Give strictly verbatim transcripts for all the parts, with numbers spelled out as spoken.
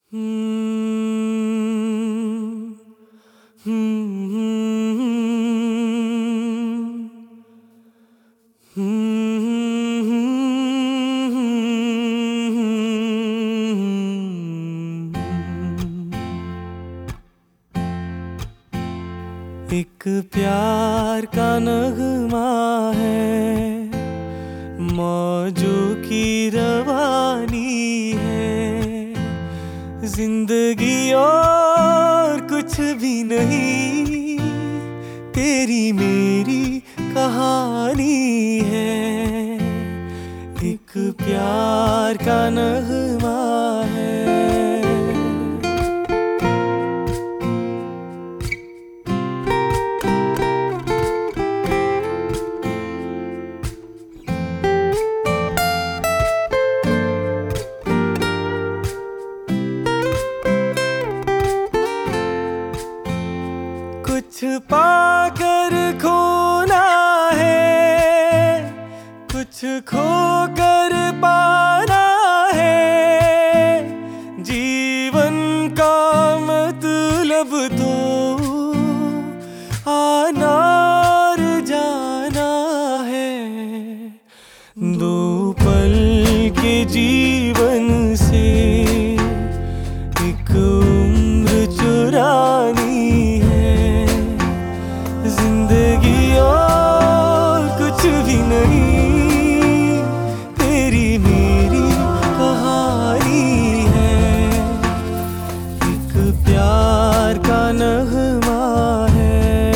एक प्यार का नगमा है, मौजों की रवानी है। जिंदगी और कुछ भी नहीं, तेरी मेरी कहानी है। एक प्यार का नगमा है। कुछ पाकर खोना है, कुछ खोकर पाना है। जीवन का मतलब तो आना और जाना है। दो पल के जीवन से एक उम्र चुरानी जिंदगी और कुछ भी नहीं, तेरी मेरी कहानी है। एक प्यार का नगमा है।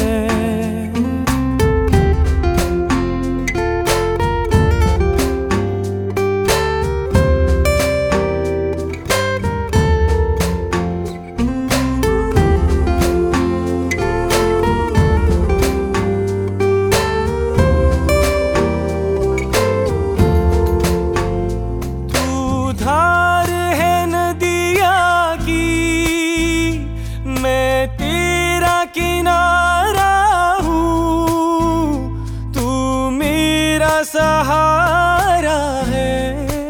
धार है नदिया की, मैं तेरा किनारा हूँ। तू मेरा सहारा है,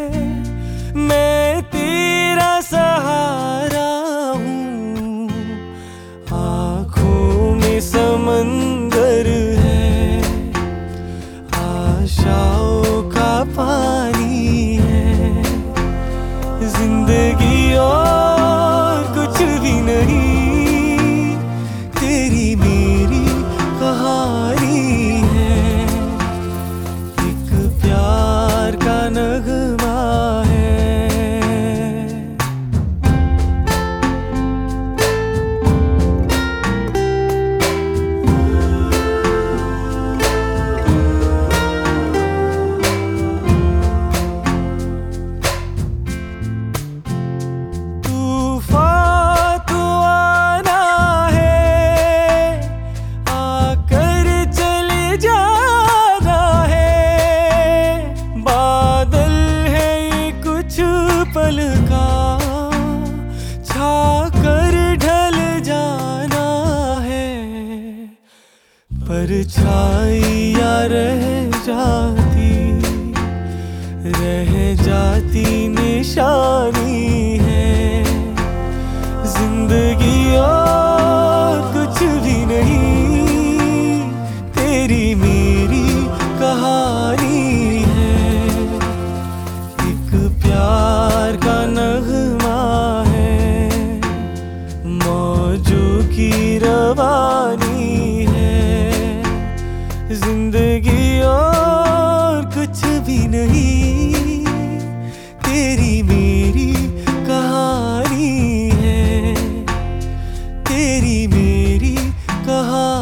मैं तेरा सहारा हूँ। आँखों में समंदर है, आशाओं का पानी। जिंदगी और कुछ भी नहीं, तेरी मेरी कहानी है। एक प्यार का नगमा है। पल का छाकर ढल जाना है, परछाइयाँ रह जाती, रह जाती निशानी है। जिंदगी और कुछ भी नहीं, तेरी मेरी कहानी है। एक प्यार का नगमा है, मौजों की रवानी है। जिंदगी और कुछ भी नहीं, तेरी मेरी कहानी है। तेरी मेरी कहानी।